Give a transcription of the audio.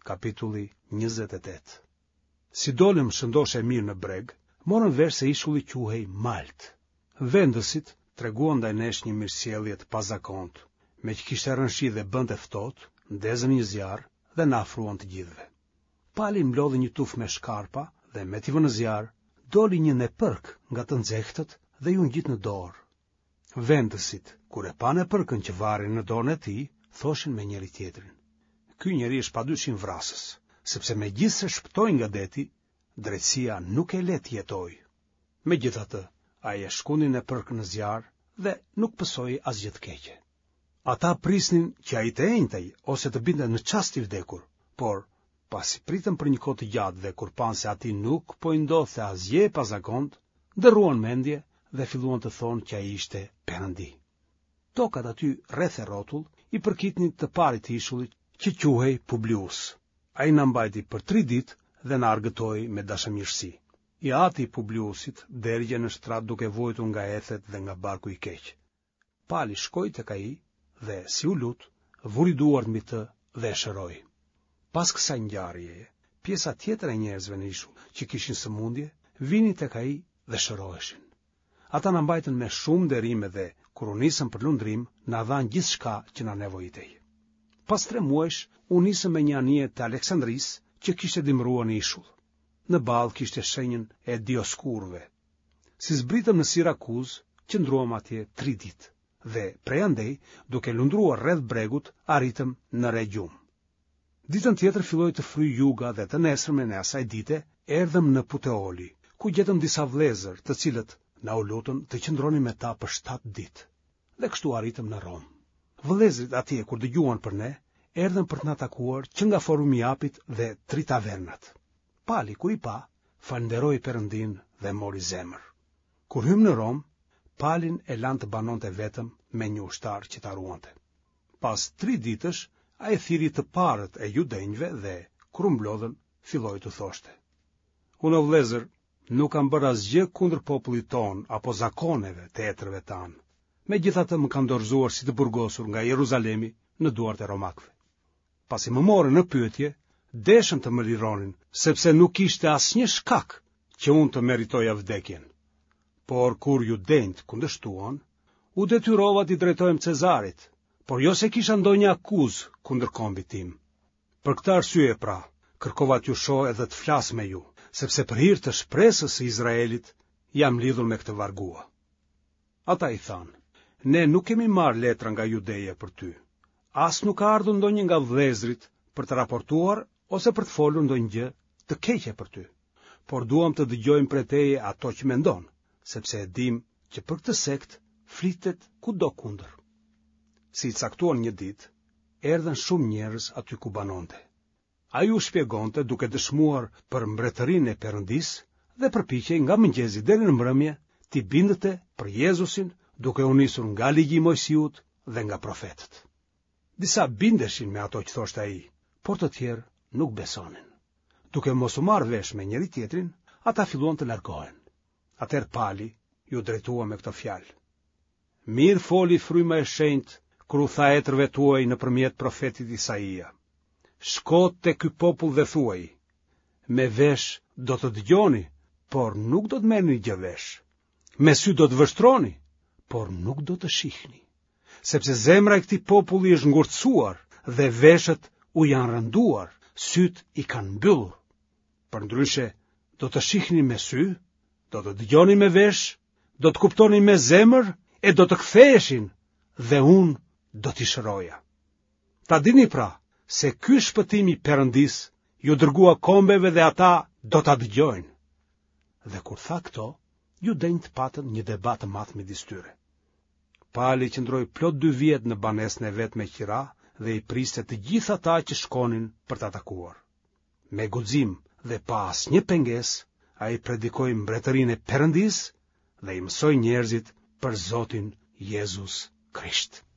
kapitulli 28. Si dolëm shëndoshe mirë në breg, morën vesh se ishulli quhej Malt. Vendësit treguan ndaj nesh një mirësjellje të pazakontë, me që kishte rënshi dhe bënte ftohtë, ndezën një zjarr dhe na afruan të gjithëve. Pali mblodhi një tuf me shkarpa dhe me t'i vënë në zjarr, doli një nepërk nga të nxehtët dhe ju ngjit në dorë. Vendësit, kur e panë nepërkën që varin në dorën e tij, thoshin me njëri tjetrin: "Ky njeri është padyshim vrasës, sepse megjithse shpëtoi nga deti, drejtësia nuk e le të jetojë." Megjithatë, ai e shkundi nepërkën në zjarr dhe nuk pësoi asgjë të keqe. Ata prisnin që ai të enjtej ose të binte në çast i vdekur, por pasi pritën për një kohë të gjatë dhe kur panë se atij nuk po i ndodhte asgjë e pazakontë, ndërruan mendje dhe filluan të thonë që ai ishte perëndi. Tokat aty rreth e rrotull i përkitnin të parit të ishullit që quhej Publius. Ai na mbajti për 3 ditë dhe na argëtoi me dashamirësi. I ati Publiusit derdhje në shtrat duke vojtur nga ethet dhe nga barku i keq. Pali shkoi tek ai dhe si u lut, vuri duart mbi të dhe e shëroi. Pas kësaj ngjarjeje, pjesa tjetër e njerëzve në ishull që kishin sëmundje, vinin tek ai dhe shëroheshin. Ata na mbajtën me shumë nderime dhe kur u nisëm për lundrim, na dhanë gjithçka që na nevojitej. Pas 3 muajsh, u nisëm me një anije të Aleksandrisë që kishte dimruar në ishull. Në ballë kishte shenjën e Dioskurëve. Si zbritëm në Sirakuzë, qëndruam atje 3 ditë dhe prej andej, duke lundruar rreth bregut, arritëm në Regjum. Ditën tjetër filloi të fryj juga dhe të nesërmen e asaj dite erdhëm në Puteoli, ku gjetëm disa vëllezër, të cilët na u lutën të qëndronim me ta për 7 ditë. Dhe kështu arritëm në Rom. Vëllezërit atje kur dëgjuan për ne, erdhën për të na takuar që nga Forumi i Apit dhe 3 tavernat. Pali kur i pa, falënderoi Perëndin dhe mori zemër. Kur hym në Rom, Palin e lan të banonte vetëm me një ushtar që ta ruante. Pas 3 ditësh, ai thiri të parët e judenjve dhe kur u mblodhën, filloi të thoshte: "Unë vëllezër, nuk kam bërë asgjë kundër popullit ton apo zakoneve të etërve tanë. Megjithatë më kanë dorëzuar si të burgosur nga Jeruzalemi në duart e romakëve. Pasi më morën në pyetje, deshën të më lironin, sepse nuk ishte asnjë shkak që unë të meritoja vdekjen. Por kur judenjt kundërshtuan, u detyrova t'i drejtohem Cezarit, por jo se kisha ndonjë akuzë kundër kombit tim. Për këtë arsye pra, kërkova t'ju shoh edhe të flas me ju, sepse për hir të shpresës së Izraelit jam lidhur me këtë vargua." Ata i thanë: "Ne nuk kemi marrë letra nga judeja për ty. As nuk ka ardhur ndonjë nga vëllezrit për të raportuar ose për të folur ndonjë gjë të keqe për ty, por duam të dëgjojmë prej teje ato që mendon, sepse e dim që për këtë sekt flitet kudo kundër." Si i caktuar një ditë, erdhën shumë njerëz aty ku banonte. Ai u shpjegonte duke dëshmuar për mbretërinë e Perëndisë dhe përpiqej nga mëngjesi deri në mbrëmje t'i bindete për Jezusin, duke u nisur nga ligji i Mojsiut dhe nga profetët. Disa bindeshin me ato që thoshte ai, por të tjerë nuk besonin. Duke mos u marrë vesh me njëri tjetrin, ata filluan të largohen. Atëherë Pali ju drejtua me këtë fjalë: "Mirë foli fryma e shenjtë kur u tha etërve tuaj nëpërmjet profetit Isaia: Shko te ky popull dhe thuaj: me vesh do të dëgjoni, por nuk do të merrni gjë vesh. Me sy do të vështroni, por nuk do të shihni. Sepse zemra e këtij populli është ngurtësuar dhe veshët u janë rënduar, syt i kanë mbyllur. Përndryshe, do të shihni me sy, do të dëgjoni me vesh, do të kuptoni me zemër e do të ktheheshin dhe unë do t'i shëroja. Ta dini pra, se ky shpëtimi i Perëndis ju dërgua kombeve dhe ata do ta dëgjojnë." Dhe kur tha këto, judenjt patën një debat të madh midis tyre. Pali qëndroi plot 2 vjet në banesën e vet me qira dhe i priste të gjithë ata që shkonin për ta takuar. Me guxim dhe pa asnjë pengesë, ai predikoi mbretërinë e Perëndisë dhe i mësoi njerëzit për Zotin Jezus Krisht.